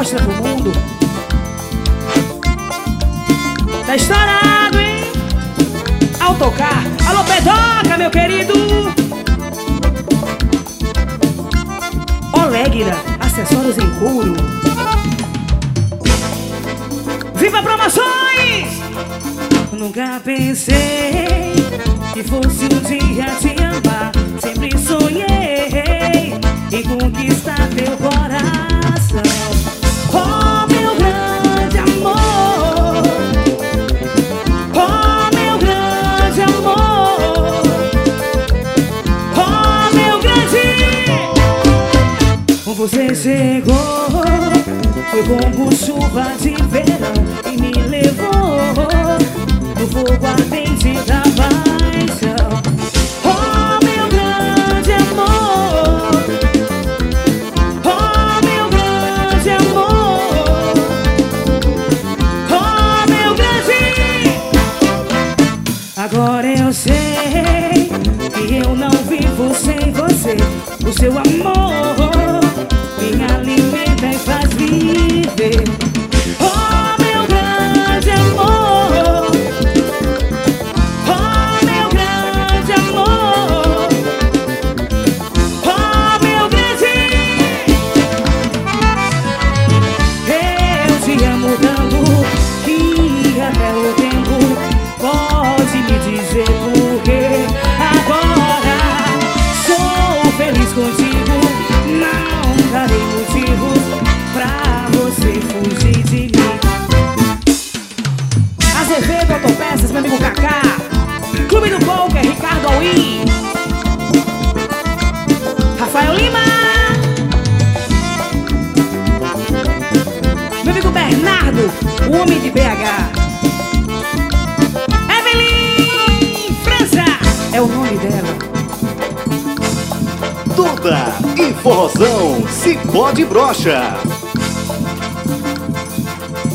mostra pro mundo. Tá estourado, hein? Ao tocar, alô Pedoca, meu querido. Olegra, acessórios em couro. Viva Promoções! Nunca pensei que fosse um dia te amar. Sempre sonhei em conquistar teu coração. Oh, meu grande amor. Oh, meu grande amor. Oh, meu grande. Você chegou, foi como chuva de verão e me levou no fogo ardente da paixão. Oh, meu grande amor. Oh, meu grande amor. Oh, meu grande. Agora eu sei que eu não vivo sem você. O seu amor me alimenta e faz viver. Oh, meu grande amor. Oh, meu grande amor. Oh, meu grande. Eu te amo tanto que até o tempo pode me dizer por quê. Agora sou feliz contigo. Não darei motivos pra você fugir de mim. Azevedo Autopeças, meu amigo Kaká. Clube do Poker, Ricardo Alwin. Rafael Lima. Meu amigo Bernardo, o homem de BH. Evelyn França é o nome dela. Toda e forrozão, Cipó de Brocha.